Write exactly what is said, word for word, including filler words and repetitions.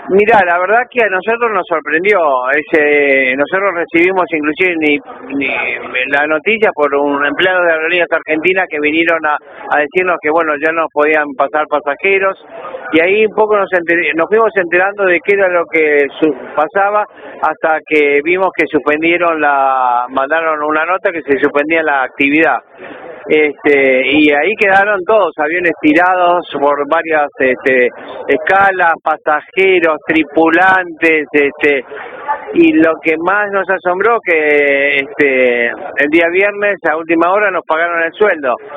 Mirá, la verdad que a nosotros nos sorprendió, ese, nosotros recibimos inclusive ni, ni la noticia por un empleado de Aerolíneas Argentinas que vinieron a, a decirnos que bueno, ya no podían pasar pasajeros, y ahí un poco nos, enter, nos fuimos enterando de qué era lo que su, pasaba, hasta que vimos que suspendieron la, mandaron una nota que se suspendía la actividad. Este, y ahí quedaron todos, aviones tirados por varias este, escalas, pasajeros, tripulantes, este, y lo que más nos asombró que este, el día viernes a última hora nos pagaron el sueldo.